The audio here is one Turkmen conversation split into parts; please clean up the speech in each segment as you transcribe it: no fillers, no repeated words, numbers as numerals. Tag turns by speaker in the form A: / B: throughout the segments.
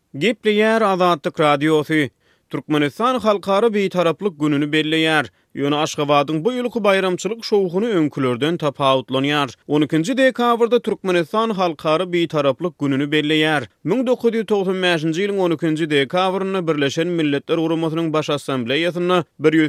A: Gepleýär Azadlyk Radiosu. Türkmenistan halkary beýtaraplyk gününi belleýär. Ýöne Aşgabatyň bu ýylky bayramçylyk şowuny öňkülerden tapawutlanýar. 12-nji dekabrda Türkmenistan halkary beýtaraplyk gününi belleýär. 1995-nji ýylyň 12-nji dekabryny Birleşen Milletler Guramasynyň baş assambleýasyna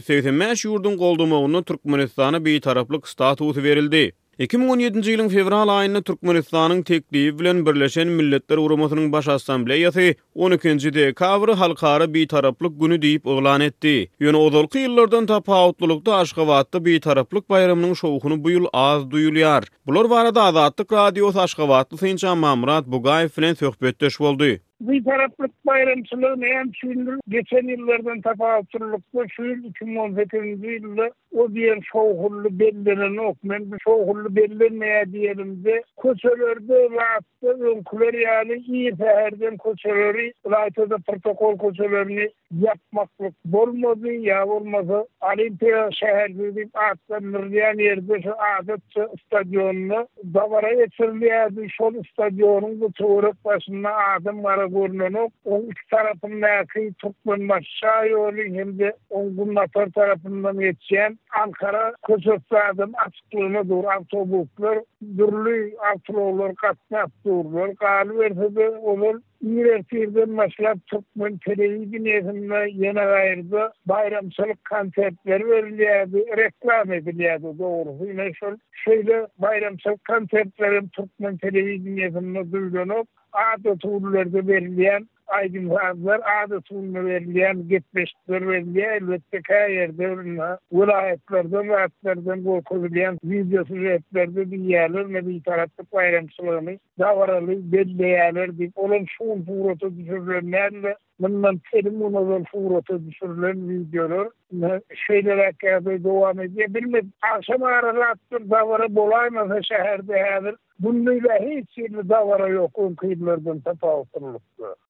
A: 185 ýurdun goldamagyna Türkmenistana beýtaraplyk statusy berildi. 2017-nji ýylyň fevral aýynda Türkmenistanyň teklibi bilen Birleşen Milletler Guramasynyň baş assambleýasy 12-nji dekabry halkary beýtaraplyk güni diýip oglan etdi. Ýöne ozalky ýyllardan tapawutlylykda Aşgabatda beýtaraplyk bayramynyň şowuny bu ýyl az duýulýar. Bular barada Azadlyk Radiosu Aşgabatly Synçan Mamrat Bugaýew bilen söhbetdeş boldy.
B: Bir taraflık bayramçılığı hem şimdi geçen yıllardan tapawutlylykda şu yıl 2018-nji ýylda o diýen şowhully bellenen okmen bu şowhully bellenmeýär diýelimde köçelerde rahatda öňküler ýaly iyi şäherden köçeleri rahatda protokol köçelerini yapmaklyk bolmady ýa bolmasa Olimpiya şäherleri atlanýan ýerde şu adatça stadionny dawara geçirilýär. Şol stadionuň bu töwerek başynda adamlar görünenok, o iki tarafındaki Türkmen Maşşa yolu hem de Ongunlatör tarafından geçen Ankara Köşksadım açıklığına doğru avtobuslar, dürlü avtolar katnap dururlar. Galiba de olur İrefirden başlap Türkmen televizyonunda yeni ayırdı bayramçılık konsertleri verilýärdi, reklam edilýärdi doğrusu. Yine şöyle bayramçılık konsertlerin Türkmen televizyonunda duyduğunuz adet uğurlarda verilýän aýdymazlar, adet uğurlarda verilýän getmeşler verilýär. Elbette ýerde vilayetlerden we atlardan goýulýan video süretlerde diýerler ne bir taraplyk bayramçylygyny dawaraly belleýärler diýip olan şu furata düşürilýär. Bundan terim ondan furata düşürilen videolar şeyler hakikaten devam ediyor. Bilmem akşam aralıkta davara bolaymasa şehirde hazır. Bununla hiç davara yok. O kıyılardan tapawutlylykda.